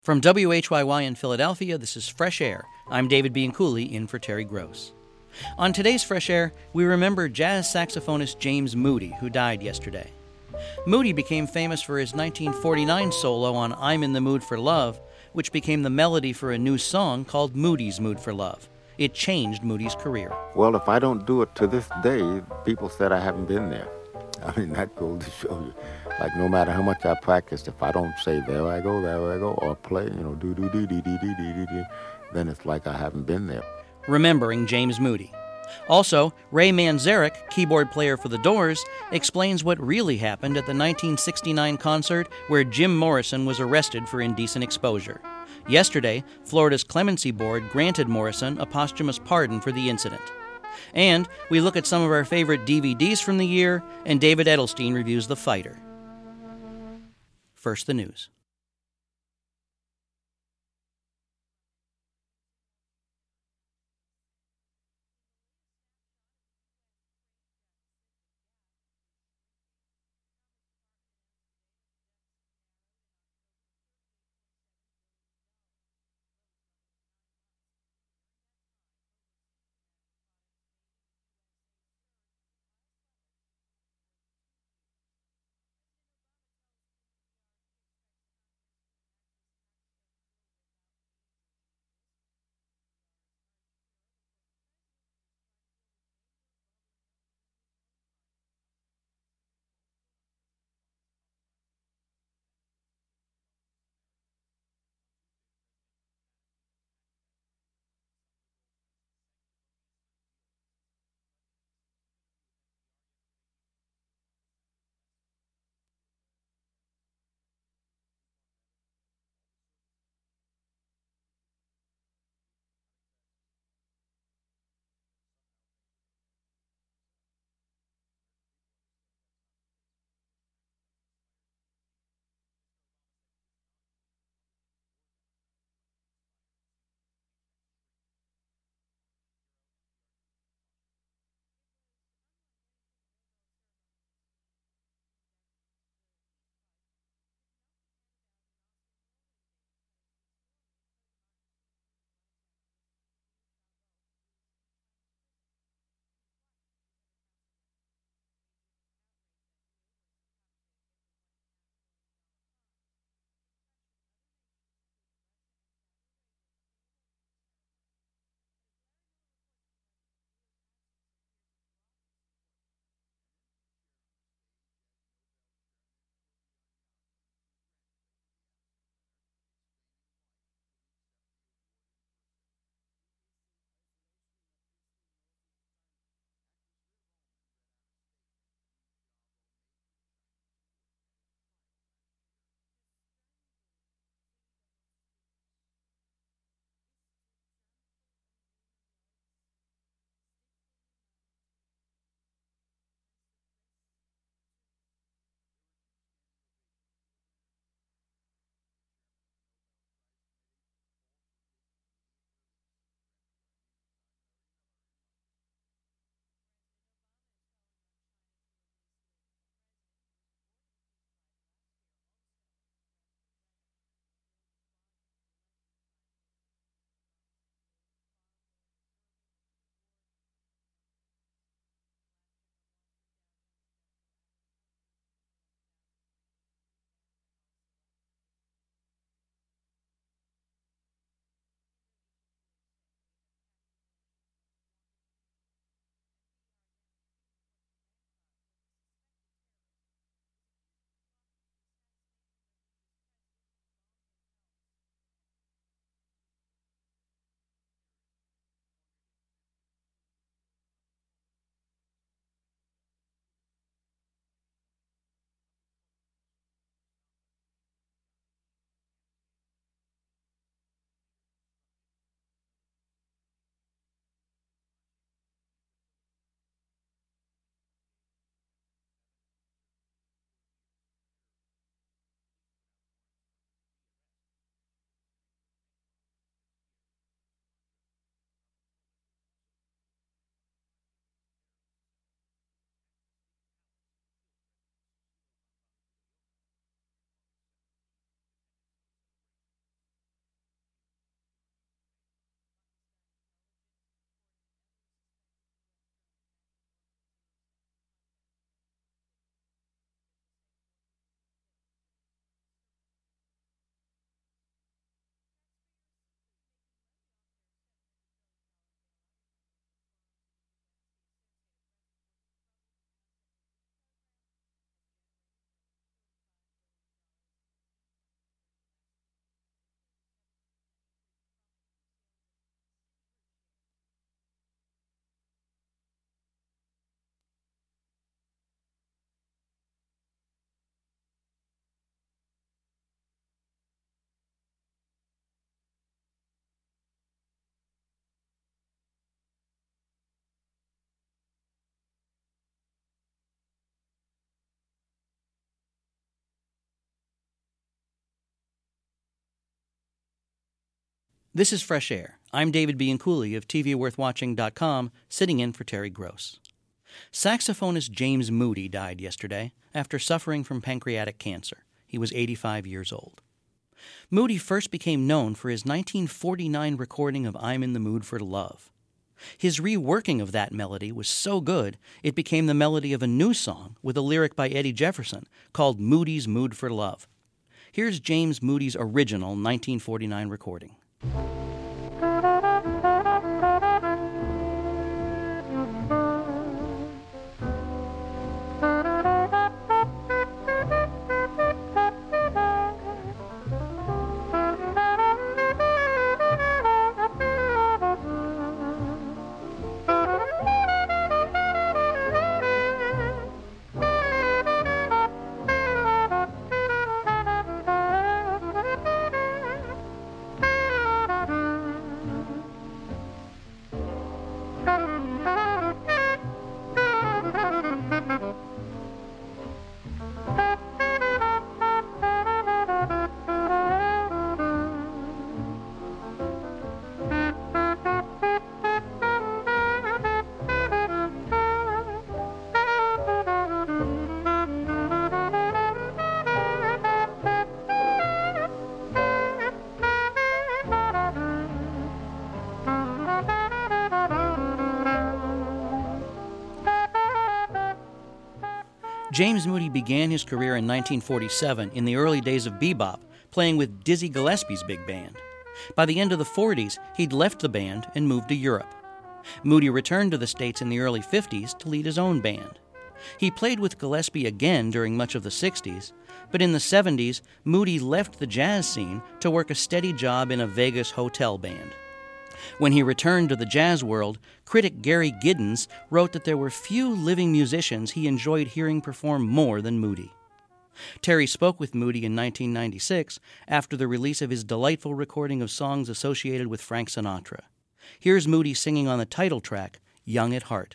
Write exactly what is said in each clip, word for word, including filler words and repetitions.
From W H Y Y in Philadelphia, this is Fresh Air. I'm David Bianculli, in for Terry Gross. On today's Fresh Air, we remember jazz saxophonist James Moody, who died yesterday. Moody became famous for his nineteen forty-nine solo on I'm in the Mood for Love, which became the melody for a new song called Moody's Mood for Love. It changed Moody's career. Well, if I don't do it to this day, people said I haven't been there. I mean, that goes to show you. Like, no matter how much I practiced, if I don't say, there I go, there I go, or play, you know, do-do-do-do-do-do-do-do, then it's like I haven't been there. Remembering James Moody. Also, Ray Manzarek, keyboard player for The Doors, explains what really happened at the nineteen sixty-nine concert where Jim Morrison was arrested for indecent exposure. Yesterday, Florida's Clemency Board granted Morrison a posthumous pardon for the incident. And we look at some of our favorite D V Ds from the year, and David Edelstein reviews The Fighter. First, the news. This is Fresh Air. I'm David Bianculli of T V Worth Watching dot com, sitting in for Terry Gross. Saxophonist James Moody died yesterday after suffering from pancreatic cancer. He was eighty-five years old. Moody first became known for his nineteen forty-nine recording of I'm in the Mood for Love. His reworking of that melody was so good, it became the melody of a new song with a lyric by Eddie Jefferson called Moody's Mood for Love. Here's James Moody's original nineteen forty-nine recording. James Moody began his career in nineteen forty-seven in the early days of bebop, playing with Dizzy Gillespie's big band. By the end of the forties, he'd left the band and moved to Europe. Moody returned to the States in the early fifties to lead his own band. He played with Gillespie again during much of the sixties, but in the seventies, Moody left the jazz scene to work a steady job in a Vegas hotel band. When he returned to the jazz world, critic Gary Giddens wrote that there were few living musicians he enjoyed hearing perform more than Moody. Terry spoke with Moody in nineteen ninety-six after the release of his delightful recording of songs associated with Frank Sinatra. Here's Moody singing on the title track, Young at Heart.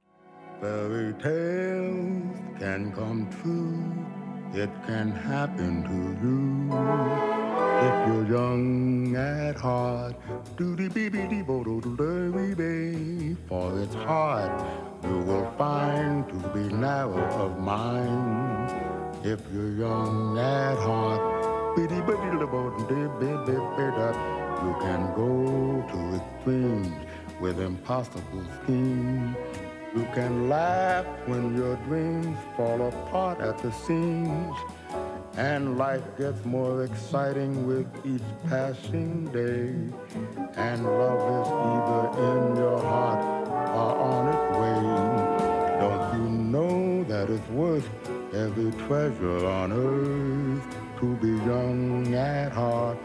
Fairy tales can come true, it can happen to you. If you're young at heart, do-dee-bee-bee-dee-bo-do-do-dee-bee, for it's hard you will find to be narrow of mind. If you're young at heart, bee-dee-bee-dee-bo-do-dee-bee-bee-bee-da, you can go to extremes with impossible schemes. You can laugh when your dreams fall apart at the seams. And life gets more exciting with each passing day. And love is either in your heart or on its way. Don't you know that it's worth every treasure on earth to be young at heart?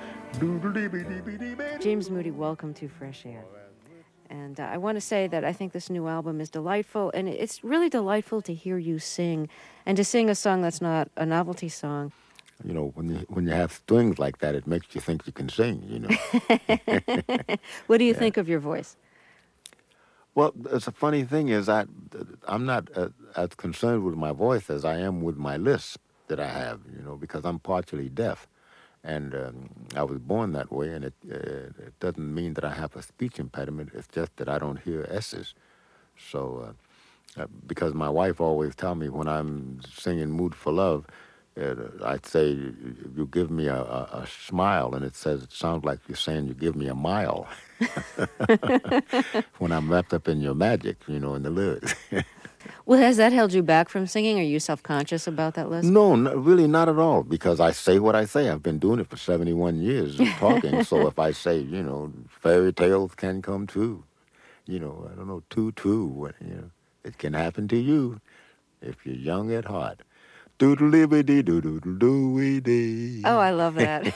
James Moody, welcome to Fresh Air. And uh, I want to say that I think this new album is delightful, and it's really delightful to hear you sing, and to sing a song that's not a novelty song. You know, when you when you have strings like that, it makes you think you can sing, you know. What do you yeah. think of your voice? Well, it's a funny thing is I, I'm not uh, as concerned with my voice as I am with my lisp that I have, you know, because I'm partially deaf. And um, I was born that way, and it, uh, it doesn't mean that I have a speech impediment. It's just that I don't hear S's. So, uh, uh, because my wife always tells me when I'm singing Mood for Love, uh, I'd say, you give me a, a, a smile, and it says it sounds like you're saying you give me a mile. When I'm wrapped up in your magic, you know, in the lyrics. Well, has that held you back from singing? Are you self-conscious about that list? No, no, really not at all, because I say what I say. I've been doing it for seventy-one years of talking, so if I say, you know, fairy tales can come true, you know, I don't know, too true, what, you know, it can happen to you if you're young at heart. Doodle-dee-doo-doo-doo-doo-dee. Oh, I love that.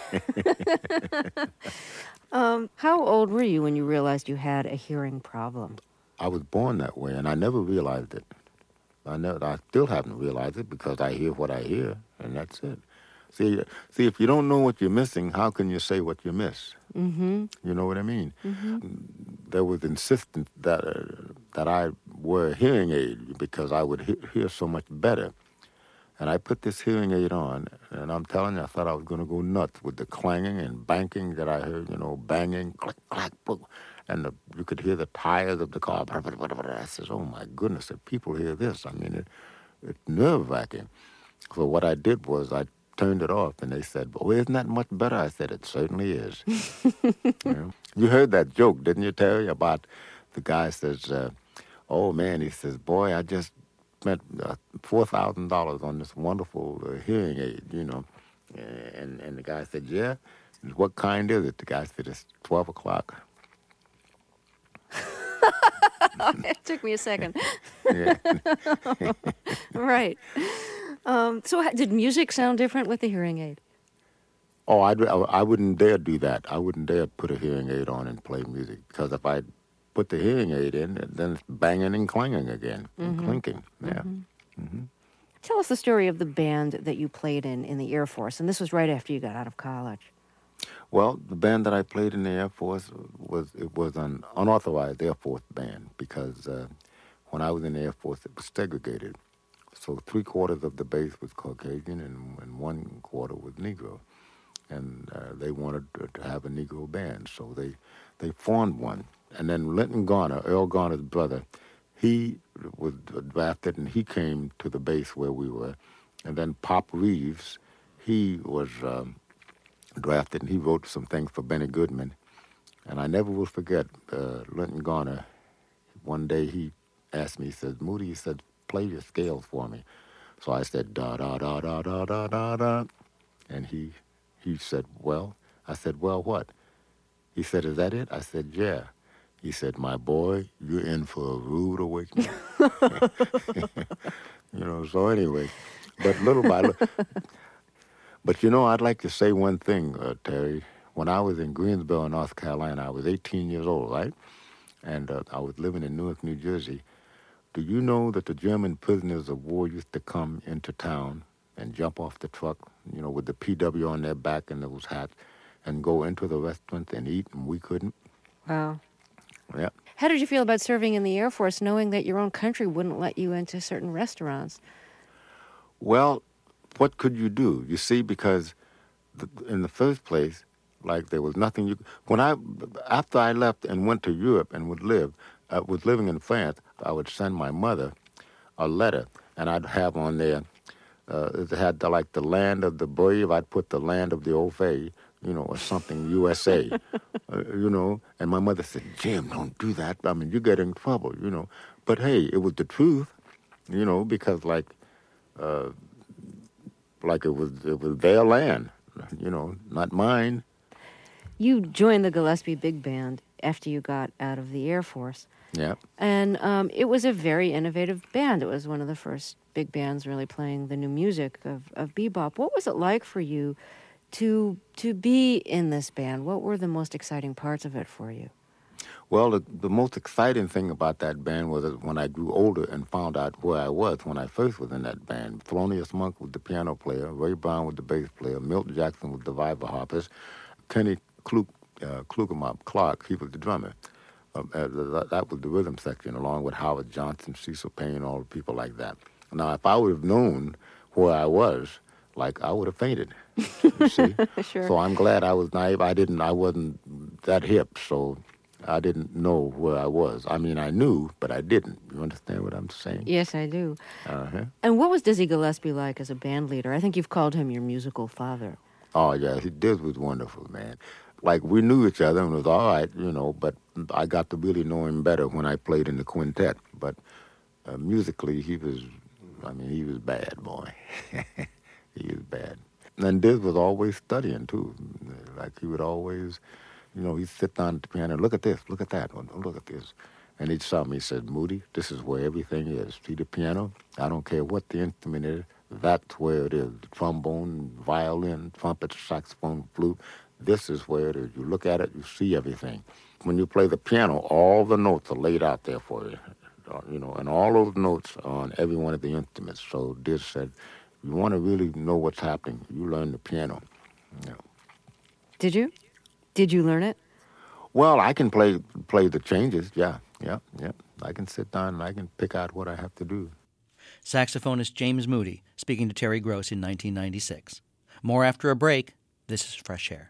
um, how old were you when you realized you had a hearing problem? I was born that way, and I never realized it. I never, I still haven't realized it because I hear what I hear, and that's it. See, see, if you don't know what you're missing, how can you say what you miss? Mm-hmm. You know what I mean? Mm-hmm. There was insistence that uh, that I wear a hearing aid because I would he- hear so much better. And I put this hearing aid on, and I'm telling you, I thought I was going to go nuts with the clanging and banking that I heard, you know, banging, click, clack, boom. And the, you could hear the tires of the car. I says, oh, my goodness, if people hear this, I mean, it, it's nerve-wracking. So what I did was I turned it off, and they said, oh, isn't that much better? I said, it certainly is. You know? You heard that joke, didn't you, Terry, about the guy says, uh, oh, man, he says, boy, I just spent uh, four thousand dollars on this wonderful uh, hearing aid, you know. And, and the guy said, yeah? What kind is it? The guy said, it's twelve o'clock. It took me a second. Yeah. Right. Um, so ha- did music sound different with the hearing aid? Oh, I'd, I, I wouldn't dare do that. I wouldn't dare put a hearing aid on and play music, because if I put the hearing aid in, then it's banging and clanging again, Mm-hmm. and clinking. Yeah. Mm-hmm. Mm-hmm. Tell us the story of the band that you played in in the Air Force, and this was right after you got out of college. Well, the band that I played in the Air Force was it was an unauthorized Air Force band, because uh, when I was in the Air Force, it was segregated. So three quarters of the base was Caucasian, and, and one quarter was Negro. And uh, they wanted to, to have a Negro band, so they they formed one. And then Linton Garner, Earl Garner's brother, he was drafted, and he came to the base where we were. And then Pop Reeves, he was um, drafted, and he wrote some things for Benny Goodman. And I never will forget uh, Linton Garner. One day he asked me, he said, Moody, he said, play your scales for me. So I said, da, da, da, da, da, da, da, da. And he he said, well, I said, well, what? He said, is that it? I said, yeah. He said, my boy, you're in for a rude awakening. You know, so anyway, but little by little. But, you know, I'd like to say one thing, uh, Terry. When I was in Greensboro, North Carolina, I was eighteen years old, right? And uh, I was living in Newark, New Jersey. Do you know that the German prisoners of war used to come into town and jump off the truck, you know, with the P W on their back and those hats, and go into the restaurant and eat, and we couldn't? Wow. Yeah. How did you feel about serving in the Air Force, knowing that your own country wouldn't let you into certain restaurants? Well, what could you do? You see, because the, in the first place, like there was nothing you... When I, after I left and went to Europe and would live, I was living in France, I would send my mother a letter, and I'd have on there, uh, it had the, like the land of the brave, I'd put the land of the au fait, you know, or something, U S A, uh, you know, and my mother said, Jim, don't do that. I mean, you get in trouble, you know. But hey, it was the truth, you know, because like, uh, like it was, it was their land, you know, not mine. You joined the Gillespie Big Band after you got out of the Air Force. Yeah. And um, it was a very innovative band. It was one of the first big bands really playing the new music of, of bebop. What was it like for you to to be in this band? What were the most exciting parts of it for you? Well, the, the most exciting thing about that band was that when I grew older and found out where I was when I first was in that band. Thelonious Monk was the piano player, Ray Brown was the bass player, Milt Jackson was the vibraharpist, Kenny Klug, uh, Klugemop Clark, he was the drummer. Uh, uh, that was the rhythm section, along with Howard Johnson, Cecil Payne, all the people like that. Now, if I would have known where I was, like, I would have fainted, you see? Sure. So I'm glad I was naive. I didn't, I wasn't that hip, so I didn't know where I was. I mean, I knew, but I didn't. You understand what I'm saying? Yes, I do. Uh-huh. And what was Dizzy Gillespie like as a band leader? I think you've called him your musical father. Oh, yeah, he Diz was wonderful, man. Like, we knew each other and it was all right, you know, but I got to really know him better when I played in the quintet. But uh, musically, he was, I mean, he was bad, boy. He was bad. And Diz was always studying, too. Like, he would always, you know, he'd sit down at the piano, look at this, look at that, look at this. And he'd tell me, he said, Moody, this is where everything is. See the piano? I don't care what the instrument is, that's where it is. The trombone, violin, trumpet, saxophone, flute, this is where it is. You look at it, you see everything. When you play the piano, all the notes are laid out there for you, you know, and all those notes are on every one of the instruments. So Diz said, you want to really know what's happening, you learn the piano. You know. Did you? Did you learn it? Well, I can play play the changes, yeah, yeah, yeah. I can sit down and I can pick out what I have to do. Saxophonist James Moody speaking to Terry Gross in nineteen ninety-six. More after a break. This is Fresh Air.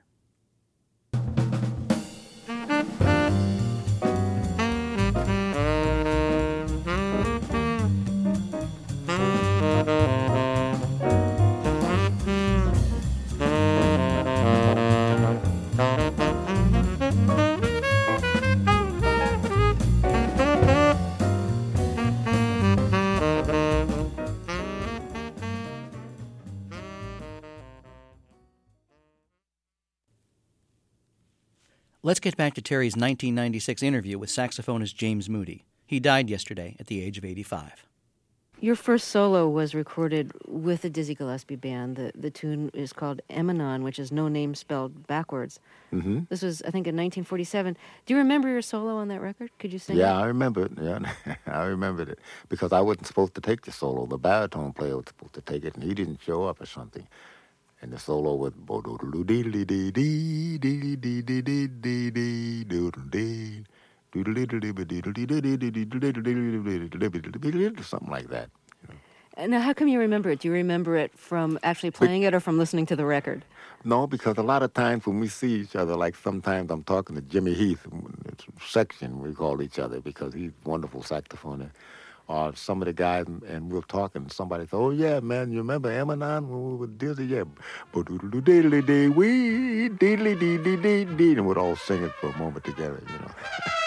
Let's get back to Terry's nineteen ninety-six interview with saxophonist James Moody. He died yesterday at the age of eighty-five. Your first solo was recorded with the Dizzy Gillespie Band. The the tune is called Emanon, which is no name spelled backwards. Mm-hmm. This was, I think, in nineteen forty-seven. Do you remember your solo on that record? Could you sing Yeah, it? I remember it. Yeah, I remembered it because I wasn't supposed to take the solo. The baritone player was supposed to take it, and he didn't show up or something. And the solo was something like that. Now, how come you remember it? Do you remember it from actually playing it or from listening to the record? No, because a lot of times when we see each other, like sometimes I'm talking to Jimmy Heath, section we call each other because he's a wonderful saxophonist. Or some of the guys, and we're talking, and somebody says, oh, yeah, man, you remember Emanon when we were Dizzy? Yeah. We diddly-dee-dee-dee-dee, and we'd all sing it for a moment together, you know.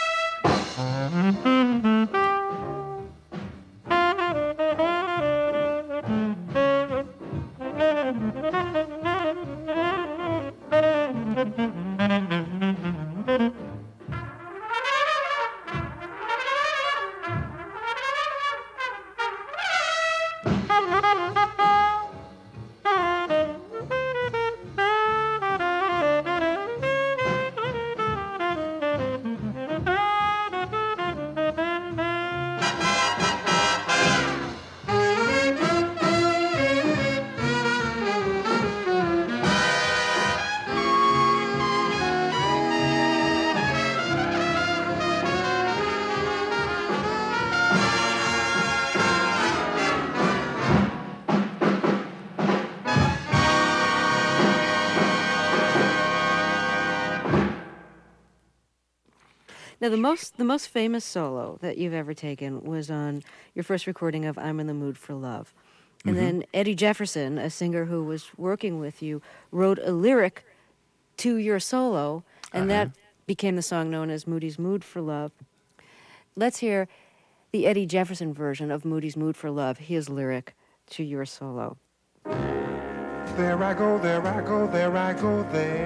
Now, the most the most famous solo that you've ever taken was on your first recording of I'm in the Mood for Love. And Mm-hmm. then Eddie Jefferson, a singer who was working with you, wrote a lyric to your solo, and Uh-huh. that became the song known as Moody's Mood for Love. Let's hear the Eddie Jefferson version of Moody's Mood for Love, his lyric to your solo. There I go, there I go, there I go,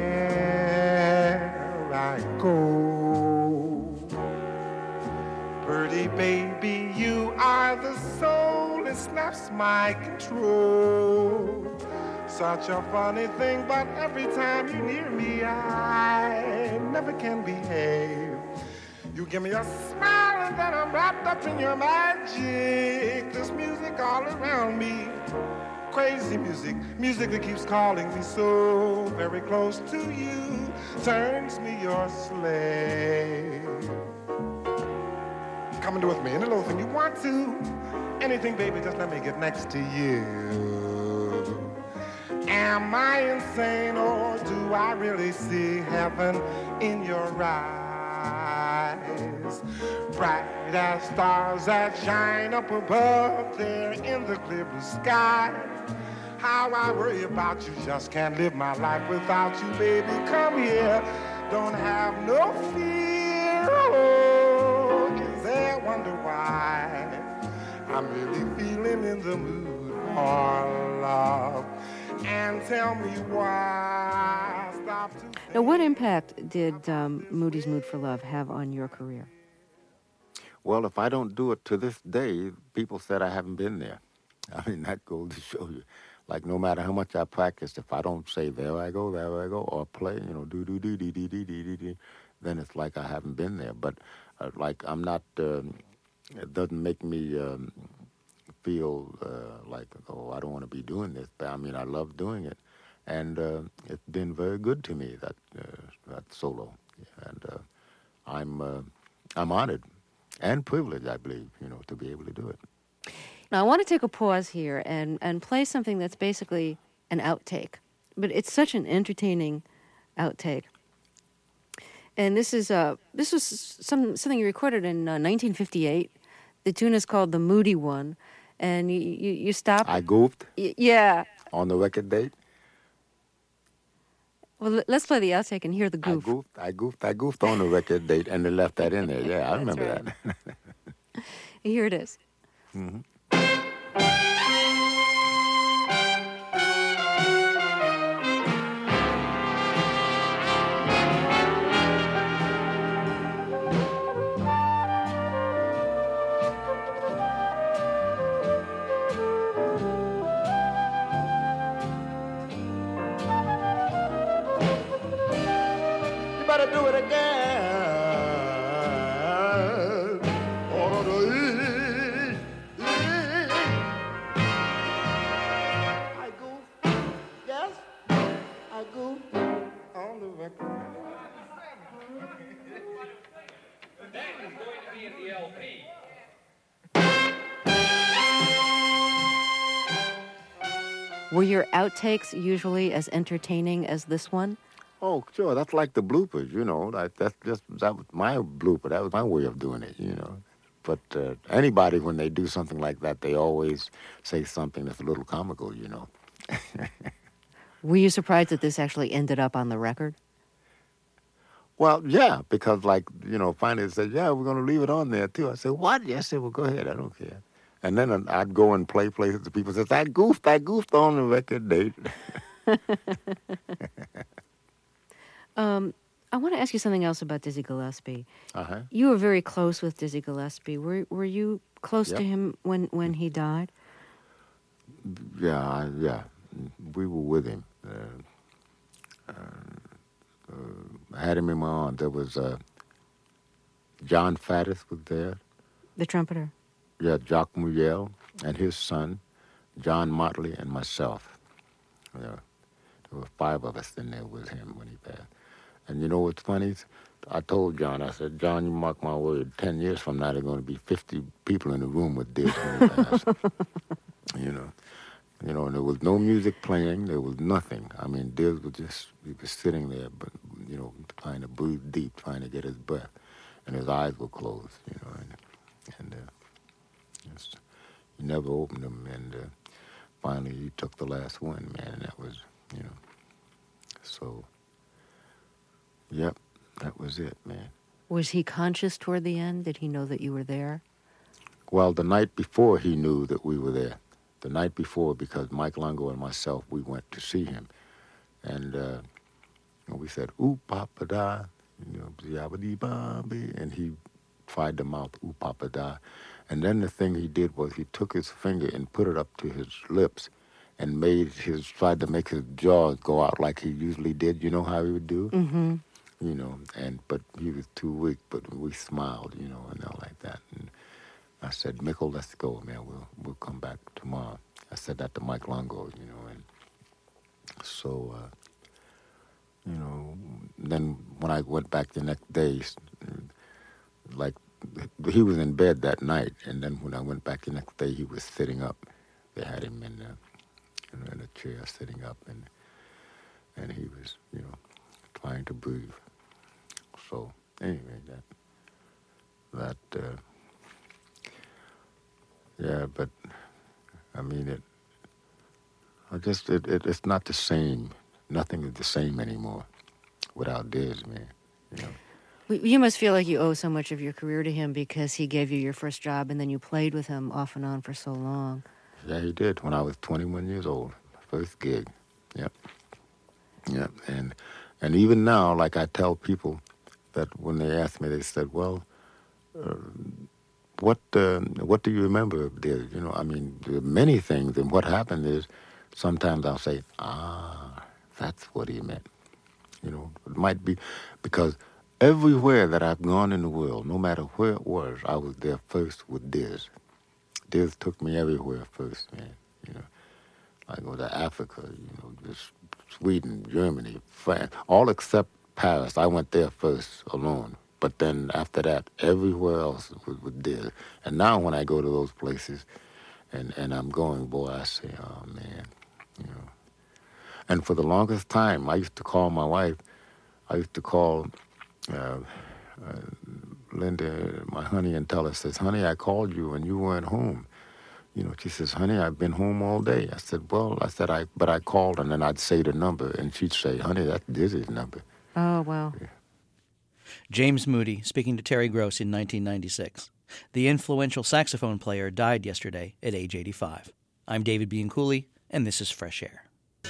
there I go. Birdie baby, you are the soul, it snaps my control. Such a funny thing, but every time you're near me, I never can behave. You give me a smile and then I'm wrapped up in your magic. This music all around me, crazy music, music that keeps calling me so very close to you, turns me your slave. Come and do with me any little thing you want to, anything, baby, just let me get next to you. Am I insane or do I really see heaven in your eyes? Bright as stars that shine up above there in the clear blue sky. How I worry about you, just can't live my life without you, baby. Come here, don't have no fear. Oh, is there wonder why I'm really feeling in the mood for love? And tell me why. Stop to Now, what impact did um, Moody's Mood for Love have on your career? Well, if I don't do it to this day, people said I haven't been there. I mean, that goes to show you. Like, no matter how much I practice, if I don't say, there I go, there I go, or play, you know, do, do, do, do, do, do, do, do, then it's like I haven't been there. But, uh, like, I'm not, um, it doesn't make me um, feel uh, like, oh, I don't want to be doing this. But, I mean, I love doing it. And uh, it's been very good to me, that uh, that solo. And uh, I'm uh, I'm honored and privileged, I believe, you know, to be able to do it. Now, I want to take a pause here and, and play something that's basically an outtake, but it's such an entertaining outtake. And this is uh this was some something you recorded in uh, nineteen fifty-eight. The tune is called "The Moody One," and you you, you stopped. I goofed. Y- yeah. On the record date. Well, l- let's play the outtake and hear the goof. I goofed. I goofed. I goofed on the record date, and they left that in there. Yeah, I remember right. that. Here it is. Mm-hmm. Better do it again. I go, yes, I go on the record. That is going to be in the L P. Were your outtakes usually as entertaining as this one? Oh, sure. That's like the bloopers, you know. That, that's just that was my blooper. That was my way of doing it, you know. But uh, anybody, when they do something like that, they always say something that's a little comical, you know. Were you surprised that this actually ended up on the record? Well, yeah, because, like, you know, finally they said, yeah, we're going to leave it on there, too. I said, what? Yes, I said, well, go ahead. I don't care. And then I'd go and play places. The people said, I goofed. I goofed on the record date. um, I want to ask you something else about Dizzy Gillespie. Uh-huh. You were very close with Dizzy Gillespie. Were Were you close Yep. to him when, when he died? Yeah, I- yeah. We were with him. Uh, uh, uh, I had him in my arms. There was uh, John Faddis was there. The trumpeter. Yeah, Jacques Muriel and his son, John Motley, and myself. Yeah, there were five of us in there with him when he passed. And you know what's funny? I told John, I said, John, you mark my word, ten years from now, there are going to be fifty people in the room with this when he passed. You know. You know, and there was no music playing. There was nothing. I mean, Diz was just, he was sitting there, but, you know, trying to breathe deep, trying to get his breath. And his eyes were closed, you know, and, and uh, just, he never opened them. And uh, finally, he took the last one, man, and that was, you know, so, yep, that was it, man. Was he conscious toward the end? Did he know that you were there? Well, the night before, he knew that we were there. The night before, because Mike Longo and myself, we went to see him. And uh, we said, ooh, papa da, you know, yabba-dee-ba-bee, and he tried to mouth, ooh, papa da. And then the thing he did was he took his finger and put it up to his lips and made his, tried to make his jaws go out like he usually did. You know how he would do? Mm-hmm. You know, and, but he was too weak, but we smiled, you know, and all like that. And I said, Mickle, let's go, man. We'll we'll come back tomorrow. I said that to Mike Longo, you know, and so, uh, you know, then when I went back the next day, like, he was in bed that night, and then when I went back the next day, he was sitting up. They had him in, uh, in a chair sitting up, and and he was, you know, trying to breathe. So, anyway, that, that, uh, yeah, but, I mean, it, I just, it, it, it's not the same. Nothing is the same anymore without Diz, man, you know. Well, you must feel like you owe so much of your career to him because he gave you your first job and then you played with him off and on for so long. Yeah, he did when I was twenty-one years old, first gig, yep, yep, and, and even now, like I tell people that when they ask me, they said, well, uh, What uh, what do you remember of Diz? You know, I mean, there are many things, and what happened is sometimes I'll say, ah, that's what he meant. You know, it might be because everywhere that I've gone in the world, no matter where it was, I was there first with Diz. Diz took me everywhere first, man. You know, I go to Africa, you know, just Sweden, Germany, France, all except Paris. I went there first alone. But then after that, everywhere else was with Diz. And now when I go to those places and, and I'm going, boy, I say, oh, man, you know. And for the longest time, I used to call my wife, I used to call uh, uh, Linda, my honey, and tell her, says, honey, I called you and you weren't home. You know, she says, honey, I've been home all day. I said, well, I said, I but I called, and then I'd say the number, and she'd say, honey, that's Dizzy's number. Oh, wow. Yeah. James Moody speaking to Terry Gross in nineteen ninety-six. The influential saxophone player died yesterday at age eighty-five. I'm David Bianculli, and this is Fresh Air.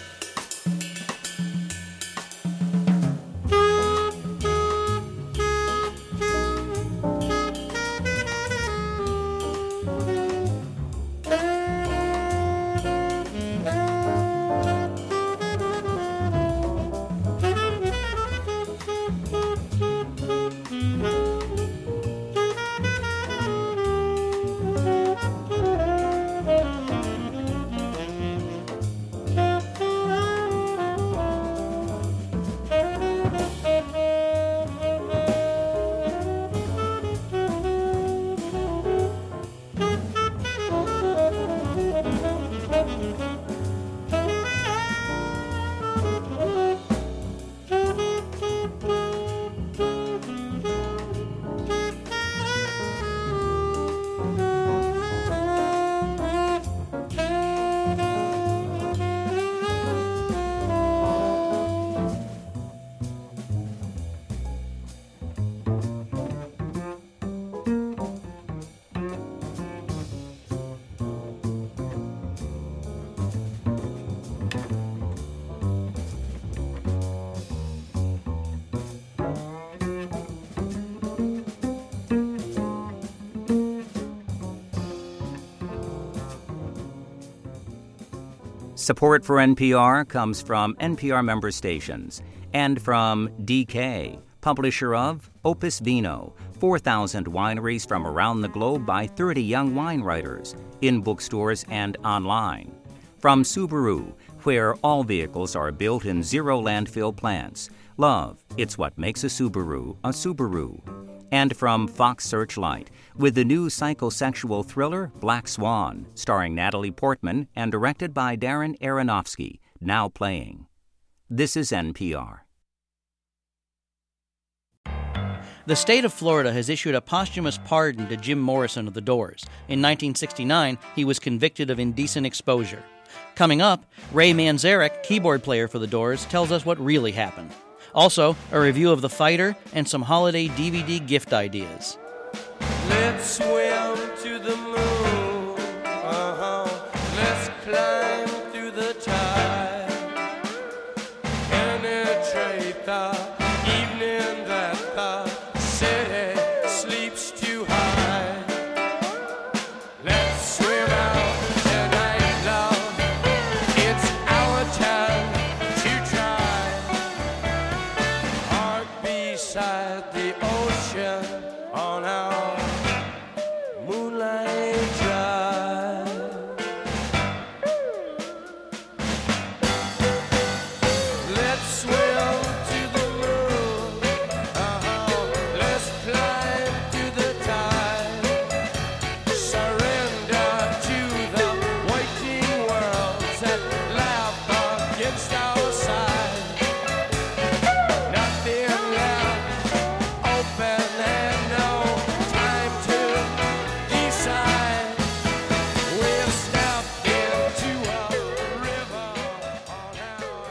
Support for N P R comes from N P R member stations and from D K, publisher of Opus Vino, four thousand wineries from around the globe by thirty young wine writers, in bookstores and online. From Subaru, where all vehicles are built in zero landfill plants. Love, it's what makes a Subaru a Subaru. And from Fox Searchlight, with the new psychosexual thriller Black Swan, starring Natalie Portman and directed by Darren Aronofsky, now playing. This is N P R. The state of Florida has issued a posthumous pardon to Jim Morrison of The Doors. In nineteen sixty-nine, he was convicted of indecent exposure. Coming up, Ray Manzarek, keyboard player for The Doors, tells us what really happened. Also, a review of The Fighter and some holiday D V D gift ideas. Let's swim to the moon, uh-huh. Let's climb through the tide, penetrate the evening that the city sleeps too high. Let's swim out tonight, love, it's our time to try. Heart beside the ocean on our moonlight drive. Let's swim to the moon, uh-huh. Let's climb to the tide, surrender to the waiting worlds that laugh against our side. Nothing left open and no time to decide. We'll step into a river on our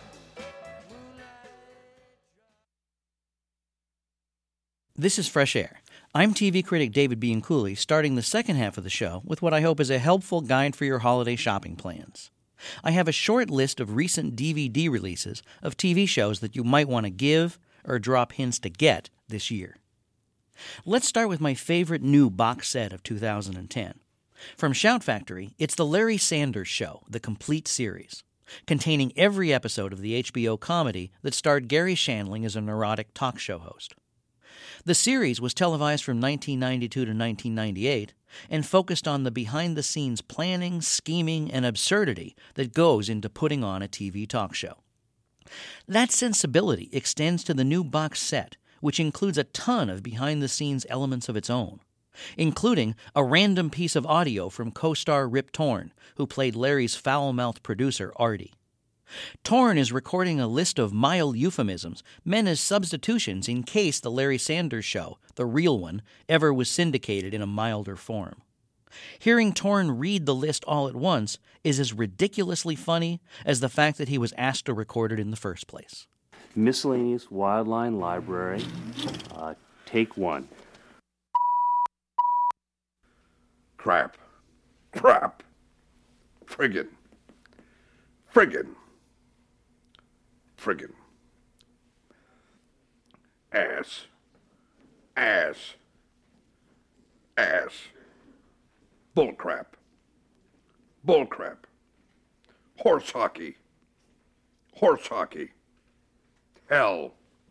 This is Fresh Air. I'm T V critic David Bianculli, starting the second half of the show with what I hope is a helpful guide for your holiday shopping plans. I have a short list of recent D V D releases of T V shows that you might want to give or drop hints to get this year. Let's start with my favorite new box set of two thousand ten. From Shout Factory, it's The Larry Sanders Show, the complete series, containing every episode of the H B O comedy that starred Gary Shandling as a neurotic talk show host. The series was televised from nineteen ninety-two to nineteen ninety-eight and focused on the behind-the-scenes planning, scheming, and absurdity that goes into putting on a T V talk show. That sensibility extends to the new box set, which includes a ton of behind-the-scenes elements of its own. including a random piece of audio from co-star Rip Torn, who played Larry's foul-mouthed producer, Artie. Torn is recording a list of mild euphemisms meant as substitutions in case the Larry Sanders Show, the real one, ever was syndicated in a milder form. Hearing Torn read the list all at once is as ridiculously funny as the fact that he was asked to record it in the first place. Miscellaneous Wildline Library, uh, take one. Crap. Crap. Friggin'. Friggin'. Friggin'. Ass. Ass. Ass. Bullcrap. Bullcrap. Horse hockey. Horse hockey. Hell.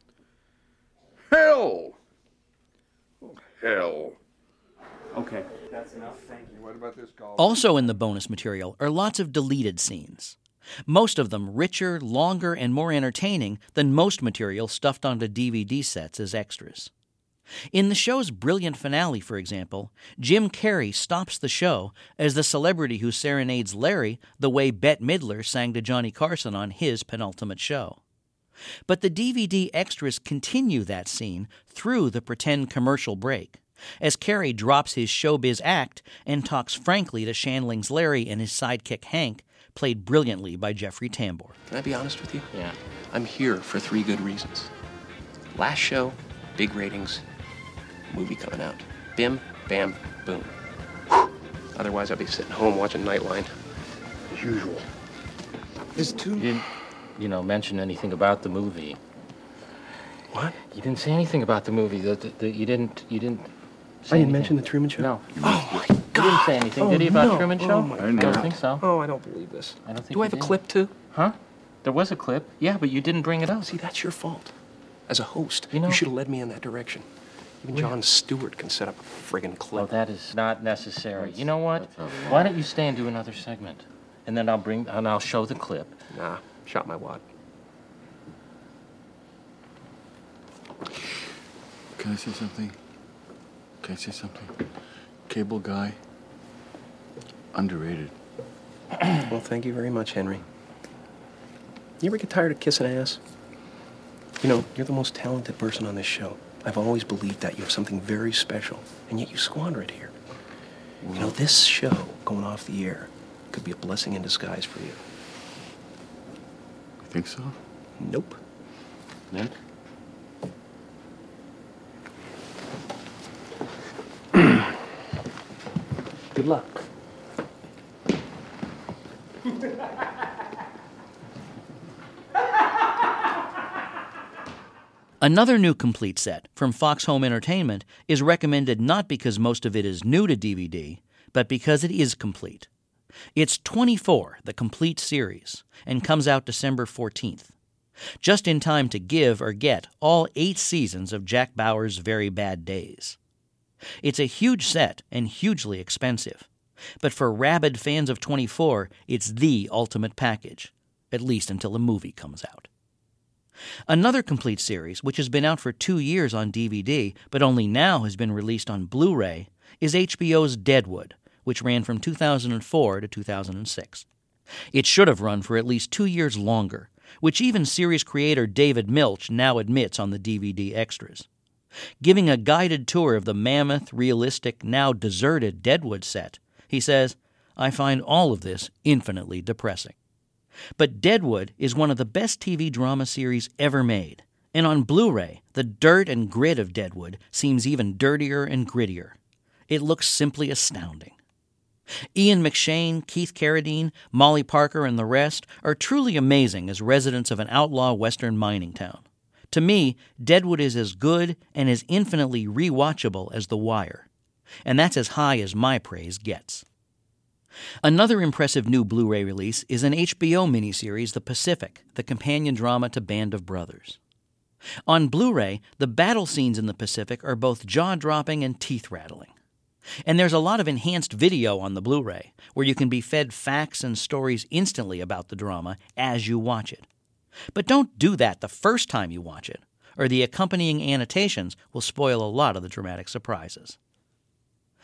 Hell. Oh, hell. Okay, that's enough. Thank you. What about this golf? Also in the bonus material are lots of deleted scenes. Most of them richer, longer, and more entertaining than most material stuffed onto D V D sets as extras. In the show's brilliant finale, for example, Jim Carrey stops the show as the celebrity who serenades Larry the way Bette Midler sang to Johnny Carson on his penultimate show. But the D V D extras continue that scene through the pretend commercial break, as Carrey drops his showbiz act and talks frankly to Shandling's Larry and his sidekick Hank, played brilliantly by Jeffrey Tambor. Can I be honest with you? Yeah. I'm here for three good reasons. Last show, big ratings, movie coming out. Bim, bam, boom. Otherwise, I'll be sitting home watching Nightline, as usual. There's two... You didn't, you know, mention anything about the movie. What? You didn't say anything about the movie. The, the, the, you didn't... You didn't... I didn't mention the Truman Show? No. Oh, my God. You didn't say anything, oh, did he, about no. Truman Show? Oh, my I God. don't think so. Oh, I don't believe this. I don't think Do I have you a did. clip, too? Huh? There was a clip. Yeah, but you didn't bring it up. See, that's your fault. As a host, You you, know- should have led me in that direction. Even Jon Stewart can set up a friggin' clip. Well, that is not necessary. You know what? Why don't you stay and do another segment? And then I'll bring... And I'll show the clip. Nah, shot my wad. Can I say something? Can I say something? Cable guy, underrated. Well, thank you very much, Henry. You ever get tired of kissing ass? You know, you're the most talented person on this show. I've always believed that you have something very special, and yet you squander it here. You know, this show going off the air could be a blessing in disguise for you. You think so? Nope. Mint? Good luck. Another new complete set from Fox Home Entertainment is recommended not because most of it is new to D V D, but because it is complete. It's twenty-four, the complete series, and comes out December fourteenth. Just in time to give or get all eight seasons of Jack Bauer's Very Bad Days. It's a huge set and hugely expensive, but for rabid fans of twenty-four, it's the ultimate package, at least until a movie comes out. Another complete series, which has been out for two years on D V D, but only now has been released on Blu-ray, is H B O's Deadwood, which ran from two thousand four to two thousand six. It should have run for at least two years longer, which even series creator David Milch now admits on the D V D extras. Giving a guided tour of the mammoth, realistic, now deserted Deadwood set, he says, "I find all of this infinitely depressing." But Deadwood is one of the best T V drama series ever made, and on Blu-ray, the dirt and grit of Deadwood seems even dirtier and grittier. It looks simply astounding. Ian McShane, Keith Carradine, Molly Parker, and the rest are truly amazing as residents of an outlaw western mining town. To me, Deadwood is as good and as infinitely rewatchable as The Wire, and that's as high as my praise gets. Another impressive new Blu-ray release is an H B O miniseries, The Pacific, the companion drama to Band of Brothers. On Blu-ray, the battle scenes in the Pacific are both jaw-dropping and teeth-rattling. And there's a lot of enhanced video on the Blu-ray, where you can be fed facts and stories instantly about the drama as you watch it. But don't do that the first time you watch it, or the accompanying annotations will spoil a lot of the dramatic surprises.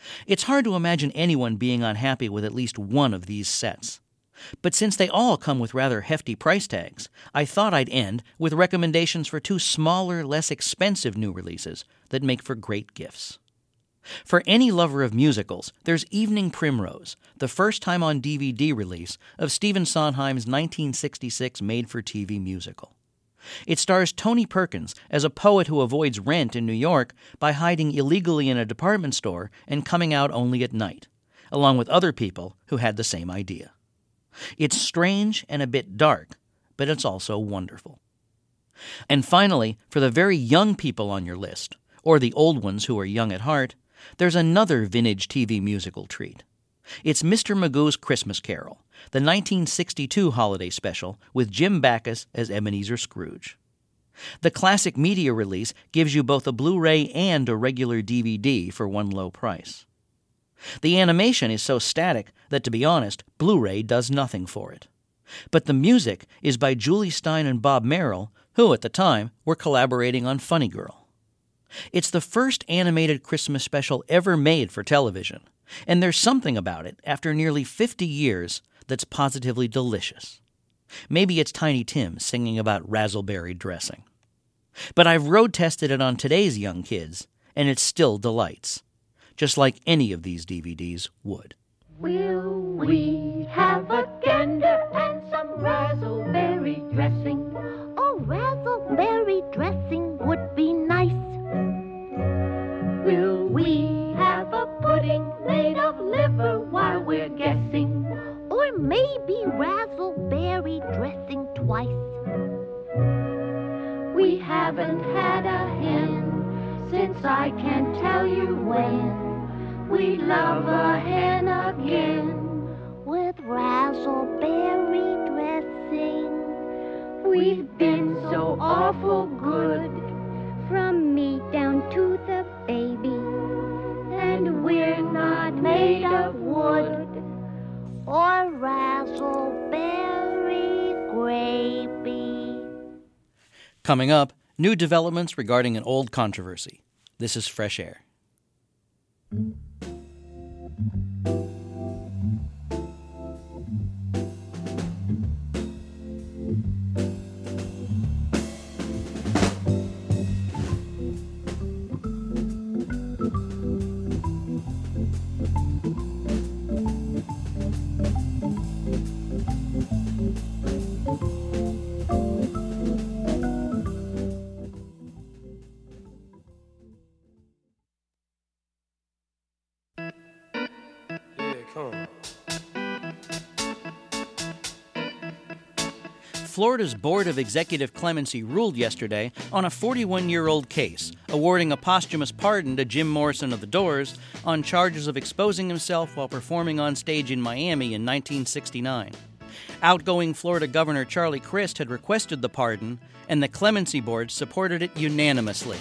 It's hard to imagine anyone being unhappy with at least one of these sets. But since they all come with rather hefty price tags, I thought I'd end with recommendations for two smaller, less expensive new releases that make for great gifts. For any lover of musicals, there's Evening Primrose, the first time on D V D release of Stephen Sondheim's nineteen sixty-six made-for-T V musical. It stars Tony Perkins as a poet who avoids rent in New York by hiding illegally in a department store and coming out only at night, along with other people who had the same idea. It's strange and a bit dark, but it's also wonderful. And finally, for the very young people on your list, or the old ones who are young at heart, there's another vintage T V musical treat. It's Mister Magoo's Christmas Carol, the nineteen sixty-two holiday special with Jim Backus as Ebenezer Scrooge. The classic media release gives you both a Blu-ray and a regular D V D for one low price. The animation is so static that, to be honest, Blu-ray does nothing for it. But the music is by Julie Stein and Bob Merrill, who at the time were collaborating on Funny Girl. It's the first animated Christmas special ever made for television, and there's something about it, after nearly fifty years, that's positively delicious. Maybe it's Tiny Tim singing about razzleberry dressing. But I've road-tested it on today's young kids, and it still delights, just like any of these D V Ds would. Will we have a gander and some razzleberry dressing? Oh, razzleberry dressing would be nice. Will we have a pudding made of liver while we're guessing? Or maybe razzleberry dressing twice. We haven't had a hen since I can't tell you when. We love a hen again with razzleberry dressing. We've been so awful good, from me down to the baby, and we're not made of wood or razzleberry gravy. Coming up, new developments regarding an old controversy. This is Fresh Air. Florida's Board of Executive Clemency ruled yesterday on a forty-one-year-old case, awarding a posthumous pardon to Jim Morrison of The Doors on charges of exposing himself while performing on stage in Miami in nineteen sixty-nine. Outgoing Florida Governor Charlie Crist had requested the pardon, and the Clemency Board supported it unanimously.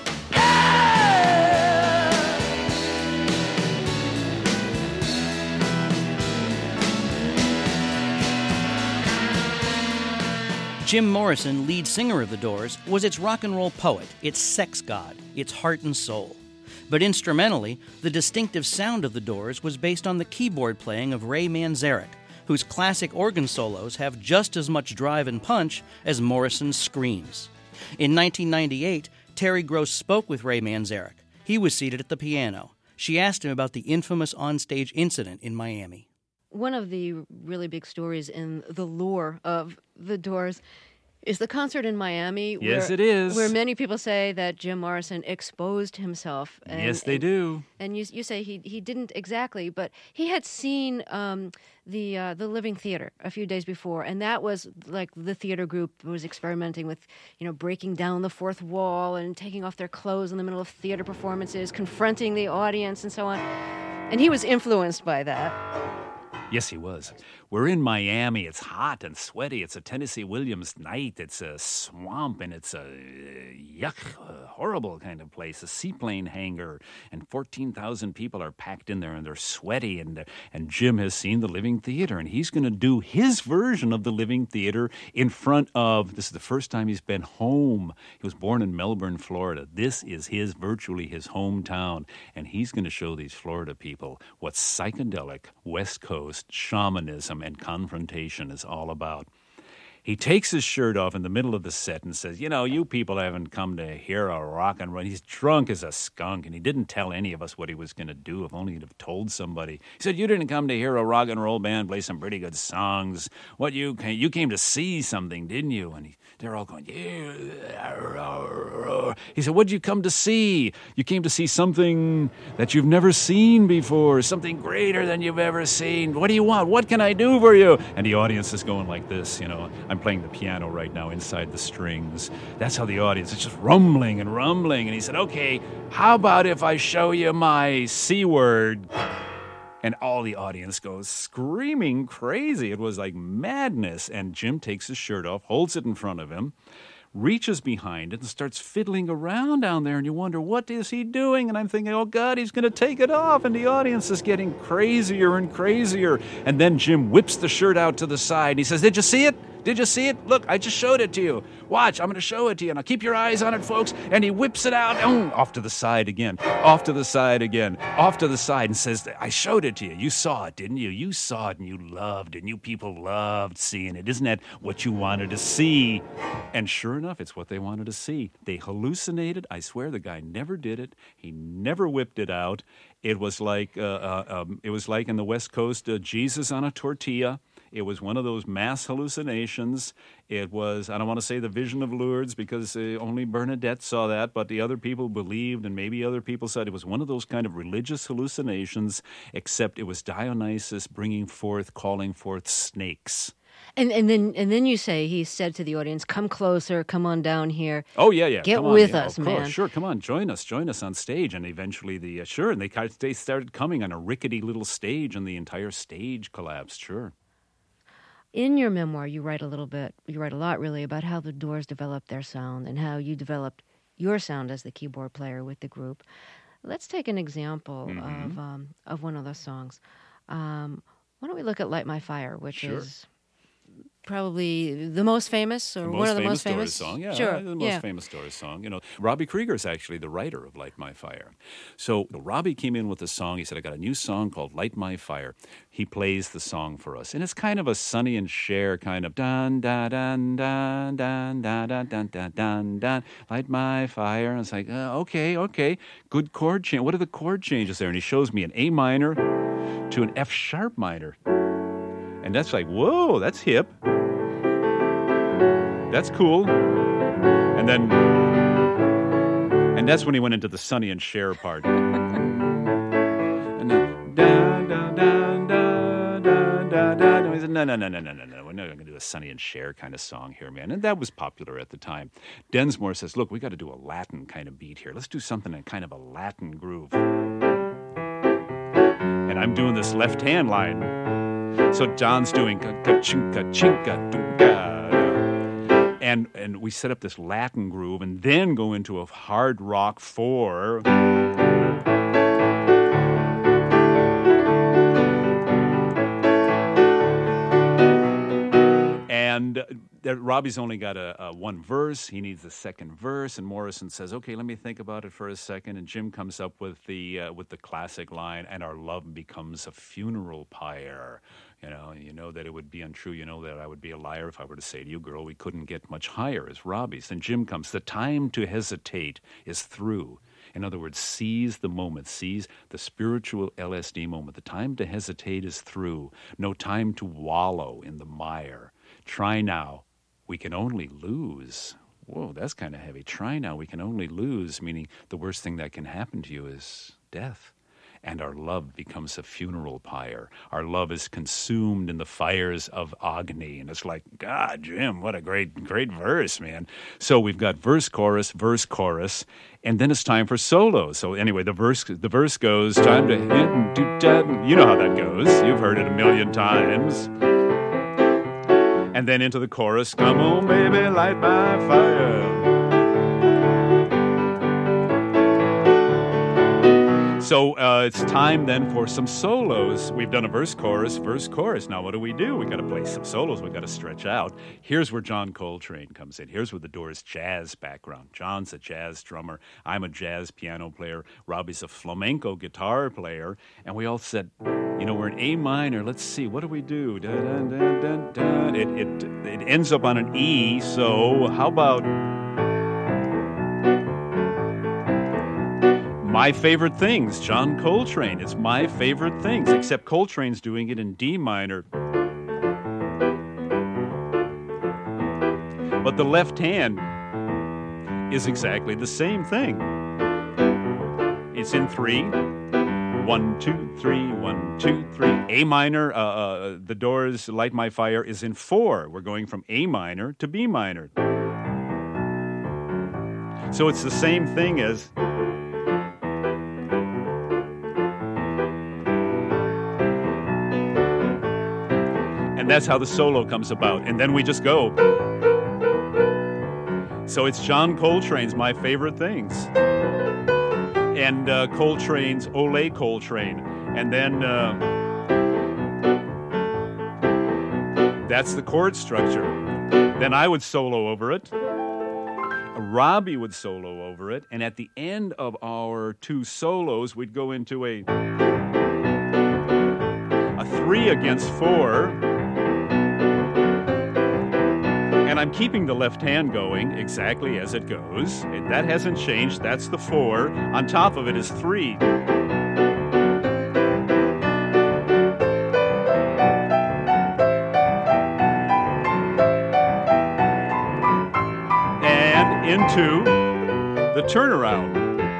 Jim Morrison, lead singer of The Doors, was its rock and roll poet, its sex god, its heart and soul. But instrumentally, the distinctive sound of The Doors was based on the keyboard playing of Ray Manzarek, whose classic organ solos have just as much drive and punch as Morrison's screams. In nineteen ninety-eight, Terry Gross spoke with Ray Manzarek. He was seated at the piano. She asked him about the infamous onstage incident in Miami. One of the really big stories in the lore of The Doors is the concert in Miami. Yes, where, it is. Where many people say that Jim Morrison exposed himself. And, yes, they and, do. And you you say he he didn't exactly, but he had seen um, the uh, the Living Theater a few days before, and that was like the theater group was experimenting with, you know, breaking down the fourth wall and taking off their clothes in the middle of theater performances, confronting the audience, and so on. And he was influenced by that. Yes, he was. We're in Miami. It's hot and sweaty. It's a Tennessee Williams night. It's a swamp, and it's a uh, yuck, uh, horrible kind of place, a seaplane hangar, and fourteen thousand people are packed in there, and they're sweaty, and, uh, and Jim has seen the Living Theater, and he's going to do his version of the Living Theater in front of, this is the first time he's been home. He was born in Melbourne, Florida. This is his, virtually his hometown, and he's going to show these Florida people what psychedelic West Coast shamanism and confrontation is all about. He takes his shirt off in the middle of the set and says, you know, you people haven't come to hear a rock and roll. He's drunk as a skunk, and he didn't tell any of us what he was going to do. If only he'd have told somebody. He said, you didn't come to hear a rock and roll band play some pretty good songs. What you came, you came to see something, didn't you? And he, they're all going, yeah. He said, what'd you come to see? You came to see something that you've never seen before, something greater than you've ever seen. What do you want? What can I do for you? And the audience is going like this, you know. I'm playing the piano right now inside the strings. That's how the audience is just rumbling and rumbling. And he said, okay, how about if I show you my C word? And all the audience goes screaming crazy. It was like madness. And Jim takes his shirt off, holds it in front of him, reaches behind it and starts fiddling around down there, and you wonder, what is he doing? And I'm thinking, oh, God, he's going to take it off, and the audience is getting crazier and crazier. And then Jim whips the shirt out to the side, and he says, did you see it? Did you see it? Look, I just showed it to you. Watch, I'm going to show it to you. Now keep your eyes on it, folks. And he whips it out, oh, off to the side again, off to the side again, off to the side, and says, I showed it to you. You saw it, didn't you? You saw it, and you loved it, and you people loved seeing it. Isn't that what you wanted to see? And sure enough, it's what they wanted to see. They hallucinated. I swear the guy never did it. He never whipped it out. It was like, uh, uh, um, it was like in the West Coast, uh, Jesus on a tortilla. It was one of those mass hallucinations. It was, I don't want to say the vision of Lourdes because uh, only Bernadette saw that, but the other people believed, and maybe other people said it was one of those kind of religious hallucinations, except it was Dionysus bringing forth, calling forth snakes. And and then and then you say he said to the audience, "Come closer, come on down here." Oh yeah, yeah. Get come on, with yeah, us, of course. man. Sure, come on, join us, join us on stage. And eventually, the uh, sure, and they they started coming on a rickety little stage, and the entire stage collapsed. Sure. In your memoir, you write a little bit, you write a lot really, about how the Doors developed their sound and how you developed your sound as the keyboard player with the group. Let's take an example mm-hmm. of um, of one of those songs. Um, why don't we look at Light My Fire, which sure. is probably the most famous, or the most one of the famous most famous Doors song, yeah, sure, the most yeah. famous Doors song. You know, Robbie Krieger is actually the writer of "Light My Fire." So Robbie came in with a song. He said, "I got a new song called Light My Fire." He plays the song for us, and it's kind of a Sonny and Cher kind of dun dun dun dun dun dun dun dun dun dun dun. Light my fire. And it's like, uh, okay, okay, good chord change. What are the chord changes there? And he shows me an A minor to an F sharp minor, and that's like, whoa, that's hip. That's cool. And then, and that's when he went into the Sonny and Cher part. And then, da, da, da, da, da, da, da. He said, no, no, no, no, no, no, no. We're not going to do a Sonny and Cher kind of song here, man. And that was popular at the time. Densmore says, look, we got to do a Latin kind of beat here. Let's do something in kind of a Latin groove. And I'm doing this left hand line. So John's doing ka-chinka, chinka, dunga. And and we set up this Latin groove and then go into a hard rock four. And uh, Robbie's only got a, a one verse. He needs a second verse. And Morrison says, okay, let me think about it for a second. And Jim comes up with the uh, with the classic line, and our love becomes a funeral pyre. You know, you know that it would be untrue. You know that I would be a liar if I were to say to you, girl, we couldn't get much higher as Robbie's. Then Jim comes, the time to hesitate is through. In other words, seize the moment, seize the spiritual L S D moment. The time to hesitate is through. No time to wallow in the mire. Try now, we can only lose. Whoa, that's kind of heavy. Try now, we can only lose, meaning the worst thing that can happen to you is death. and our love becomes a funeral pyre. Our love is consumed in the fires of Agni. And it's like, God, Jim, what a great, great verse, man. So we've got verse, chorus, verse, chorus, and then it's time for solo. So anyway, the verse the verse goes, time to hit and do that. You know how that goes. You've heard it a million times. And then into the chorus, come on, baby, light my fire. So uh, it's time then for some solos. We've done a verse, chorus, verse, chorus. Now what do we do? We got to play some solos. We got to stretch out. Here's where John Coltrane comes in. Here's where the Doors' jazz background. John's a jazz drummer. I'm a jazz piano player. Robbie's a flamenco guitar player. And we all said, you know, we're in A minor. Let's see, what do we do? Da, da, da, da, da. It, it, it ends up on an E. So how about My Favorite Things, John Coltrane. It's My Favorite Things, except Coltrane's doing it in D minor. But the left hand is exactly the same thing. It's in three. One, two, three, one, two, three. A minor, uh, uh, the Doors' Light My Fire is in four. We're going from A minor to B minor. So it's the same thing as... And that's how the solo comes about. And then we just go. So it's John Coltrane's My Favorite Things. And uh, Coltrane's Ole Coltrane. And then uh, that's the chord structure. Then I would solo over it. Robbie would solo over it. And at the end of our two solos, we'd go into a, a three against four. And I'm keeping the left hand going exactly as it goes. That hasn't changed. That's the four. On top of it is three. And into the turnaround.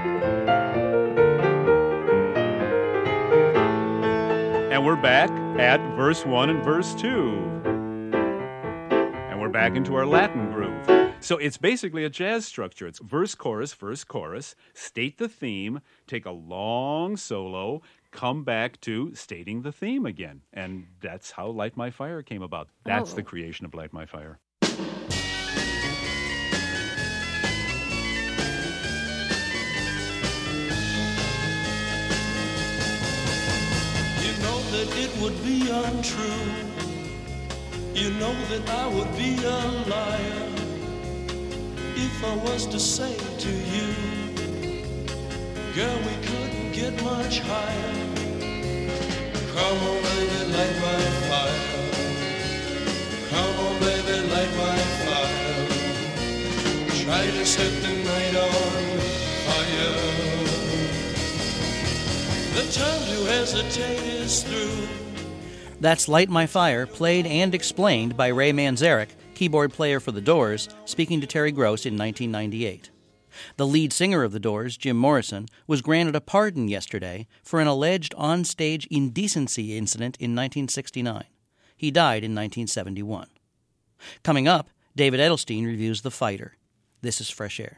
And we're back at verse one and verse two. We're back into our Latin groove. So it's basically a jazz structure. It's verse, chorus, verse, chorus, state the theme, take a long solo, come back to stating the theme again. And that's how Light My Fire came about. That's oh. the creation of Light My Fire. You know that it would be untrue. You know that I would be a liar if I was to say to you, girl, we couldn't get much higher. Come on, baby, light my fire. Come on, baby, light my fire. Try to set the night on fire. The time to hesitate is through. That's Light My Fire, played and explained by Ray Manzarek, keyboard player for The Doors, speaking to Terry Gross in nineteen ninety-eight. The lead singer of The Doors, Jim Morrison, was granted a pardon yesterday for an alleged on-stage indecency incident in nineteen sixty-nine. He died in nineteen seventy-one. Coming up, David Edelstein reviews The Fighter. This is Fresh Air.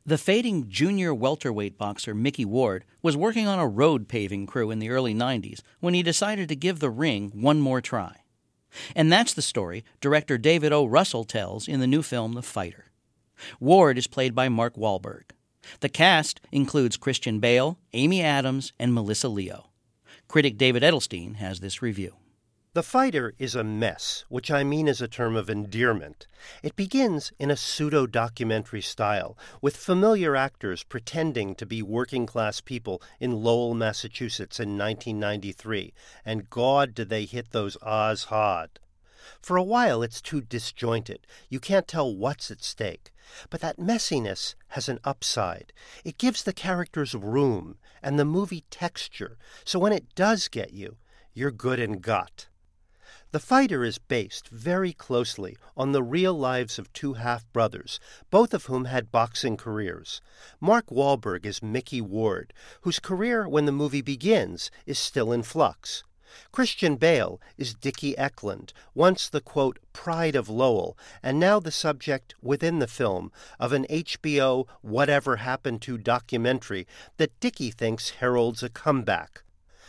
The fading junior welterweight boxer Mickey Ward was working on a road paving crew in the early nineties when he decided to give the ring one more try. And that's the story director David O. Russell tells in the new film The Fighter. Ward is played by Mark Wahlberg. The cast includes Christian Bale, Amy Adams, and Melissa Leo. Critic David Edelstein has this review. The Fighter is a mess, which I mean as a term of endearment. It begins in a pseudo-documentary style, with familiar actors pretending to be working-class people in Lowell, Massachusetts in nineteen ninety-three, and God did they hit those ahs hard. For a while it's too disjointed. You can't tell what's at stake. But that messiness has an upside. It gives the characters room and the movie texture, so when it does get you, you're good and got. The Fighter is based very closely on the real lives of two half-brothers, both of whom had boxing careers. Mark Wahlberg is Mickey Ward, whose career when the movie begins is still in flux. Christian Bale is Dickie Eklund, once the, quote, pride of Lowell, and now the subject within the film of an H B O Whatever Happened To documentary that Dickie thinks heralds a comeback.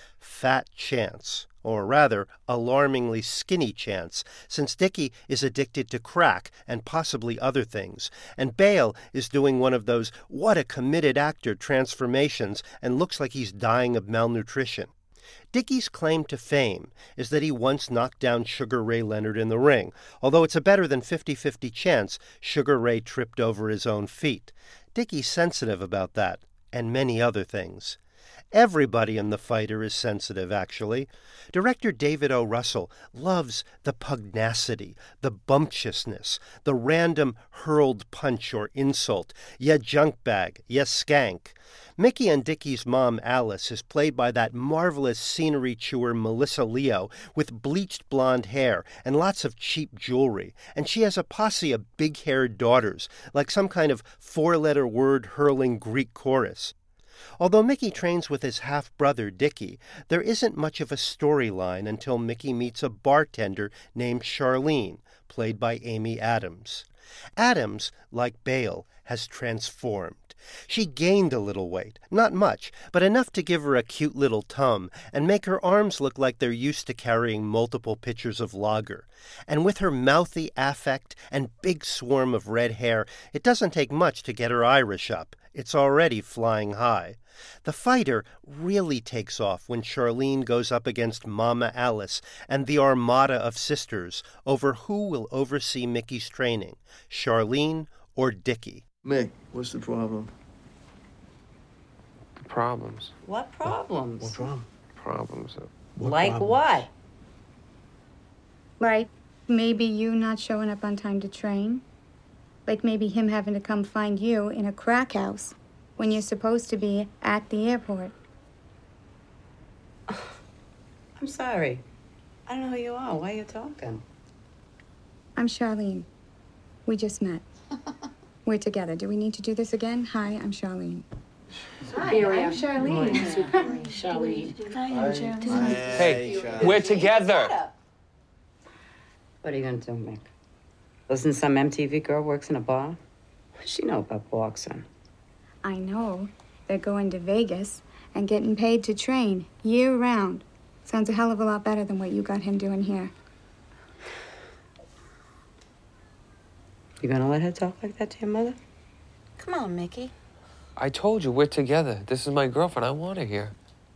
Fat chance. Or rather, alarmingly skinny chance, since Dickie is addicted to crack and possibly other things, and Bale is doing one of those what-a-committed-actor transformations and looks like he's dying of malnutrition. Dickie's claim to fame is that he once knocked down Sugar Ray Leonard in the ring, although it's a better than fifty-fifty chance Sugar Ray tripped over his own feet. Dickie's sensitive about that, and many other things. Everybody in The Fighter is sensitive, actually. Director David O. Russell loves the pugnacity, the bumptiousness, the random hurled punch or insult, ya junk bag, ya skank. Mickey and Dickie's mom, Alice, is played by that marvelous scenery chewer Melissa Leo with bleached blonde hair and lots of cheap jewelry, and she has a posse of big-haired daughters, like some kind of four-letter word-hurling Greek chorus. Although Mickey trains with his half-brother, Dickie, there isn't much of a storyline until Mickey meets a bartender named Charlene, played by Amy Adams. Adams, like Bale, has transformed. She gained a little weight, not much, but enough to give her a cute little tum and make her arms look like they're used to carrying multiple pitchers of lager. And with her mouthy affect and big swarm of red hair, it doesn't take much to get her Irish up. It's already flying high. The Fighter really takes off when Charlene goes up against Mama Alice and the armada of sisters over who will oversee Mickey's training, Charlene or Dickie. Mick, what's the problem? The problems. What problems? What's wrong? Problems. What like problems? what? Like maybe you not showing up on time to train. Like maybe him having to come find you in a crack house when you're supposed to be at the airport. I'm sorry. I don't know who you are. Why are you talking? I'm Charlene. We just met. We're together. Do we need to do this again? Hi, I'm Charlene. Hi, I'm Charlene. Charlene. Hi, I'm Charlene. Hey, we're together. What are you going to do, Mick? Listen, some M T V girl works in a bar? She know about boxing. I know. They're going to Vegas and getting paid to train year-round. Sounds a hell of a lot better than what you got him doing here. You gonna let her talk like that to your mother? Come on, Mickey. I told you we're together. This is my girlfriend. I want her here.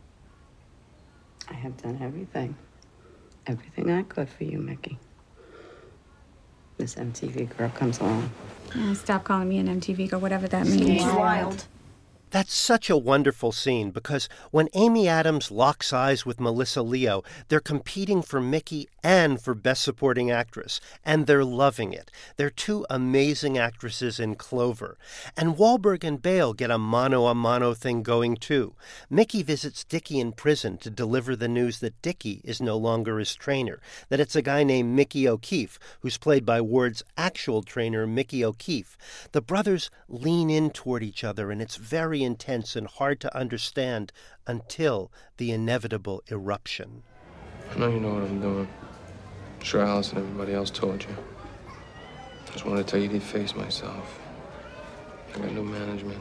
I have done everything. Everything I could for you, Mickey. This M T V girl comes along. Yeah, stop calling me an M T V girl, whatever that means. Wild. That's such a wonderful scene because when Amy Adams locks eyes with Melissa Leo, they're competing for Mickey and for Best Supporting Actress, and they're loving it. They're two amazing actresses in Clover. And Wahlberg and Bale get a mano-a-mano thing going, too. Mickey visits Dickie in prison to deliver the news that Dickie is no longer his trainer, that it's a guy named Mickey O'Keefe, who's played by Ward's actual trainer, Mickey O'Keefe. The brothers lean in toward each other, and it's very intense and hard to understand until the inevitable eruption. I know you know what I'm doing. I'm sure Alice and everybody else told you. I just wanted to tell you to face myself. I got new management.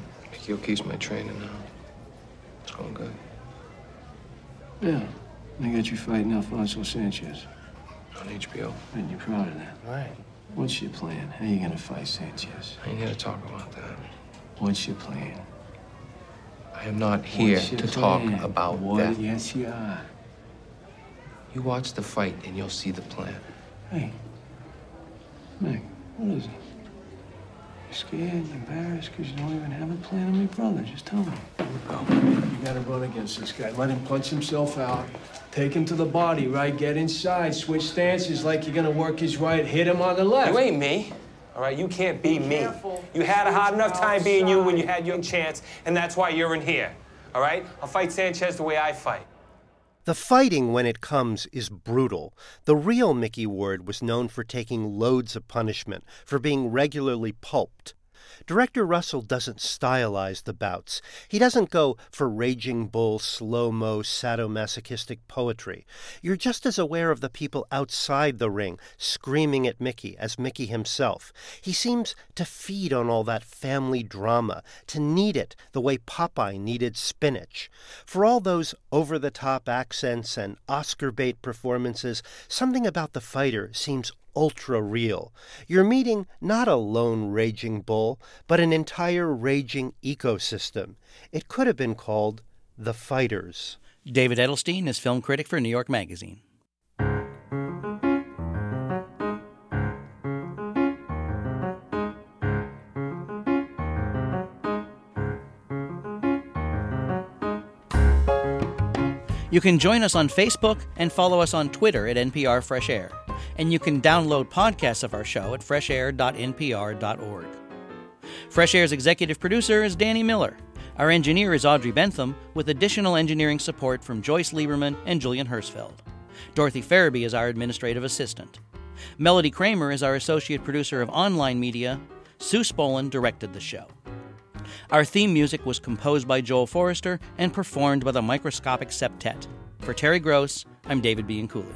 Kyoki's my trainer now. It's going good. Yeah. I got you fighting Alfonso Sanchez. On H B O. And you're proud of that. Right. What's your plan? How you gonna fight Sanchez? I ain't here to talk about that. What's your plan? I am not here What's your to talk plan? about What? that. Yes, you are. You watch the fight and you'll see the plan. Hey. Meg, what is it? You're scared, you're embarrassed because you don't even have a plan on me, brother. Just tell me. Go. You gotta run against this guy. Let him punch himself out. Take him to the body, right? Get inside. Switch stances like you're gonna work his right. Hit him on the left. You ain't me. All right, you can't be me. You had a hard enough time being you when you had your chance, and that's why you're in here. All right? I'll fight Sanchez the way I fight. The fighting, when it comes, is brutal. The real Mickey Ward was known for taking loads of punishment, for being regularly pulped. Director Russell doesn't stylize the bouts. He doesn't go for raging bull, slow-mo, sadomasochistic poetry. You're just as aware of the people outside the ring, screaming at Mickey as Mickey himself. He seems to feed on all that family drama, to need it the way Popeye needed spinach. For all those over-the-top accents and Oscar-bait performances, something about the fighter seems ultra-real. You're meeting not a lone raging bull, but an entire raging ecosystem. It could have been called The Fighters. David Edelstein is film critic for New York Magazine. You can join us on Facebook and follow us on Twitter at N P R Fresh Air. And you can download podcasts of our show at fresh air dot n p r dot org. Fresh Air's executive producer is Danny Miller. Our engineer is Audrey Bentham, with additional engineering support from Joyce Lieberman and Julian Hersfeld. Dorothy Farabee is our administrative assistant. Melody Kramer is our associate producer of online media. Sue Spolin directed the show. Our theme music was composed by Joel Forrester and performed by the Microscopic Septet. For Terry Gross, I'm David Bianculli.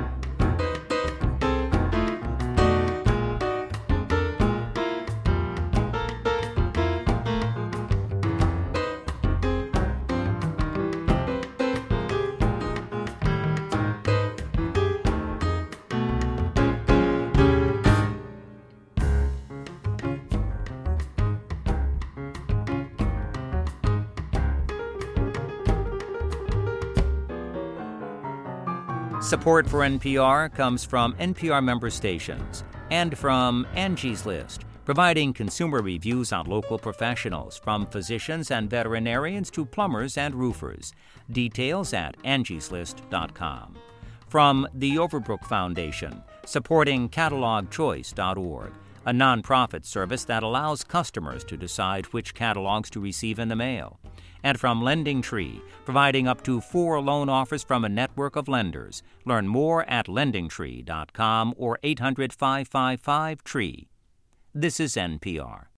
Support for N P R comes from N P R member stations and from Angie's List, providing consumer reviews on local professionals, from physicians and veterinarians to plumbers and roofers. Details at angies list dot com. From the Overbrook Foundation, supporting catalog choice dot org, a nonprofit service that allows customers to decide which catalogs to receive in the mail. And from Lending Tree, providing up to four loan offers from a network of lenders. Learn more at lending tree dot com or eight hundred, five five five, T R E E. This is N P R.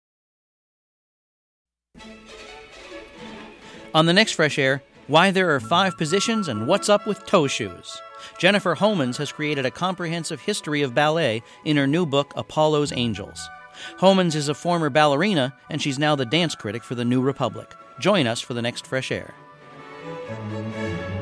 On the next Fresh Air, why there are five positions and what's up with toe shoes. Jennifer Homans has created a comprehensive history of ballet in her new book, Apollo's Angels. Homans is a former ballerina, and she's now the dance critic for the New Republic. Join us for the next Fresh Air.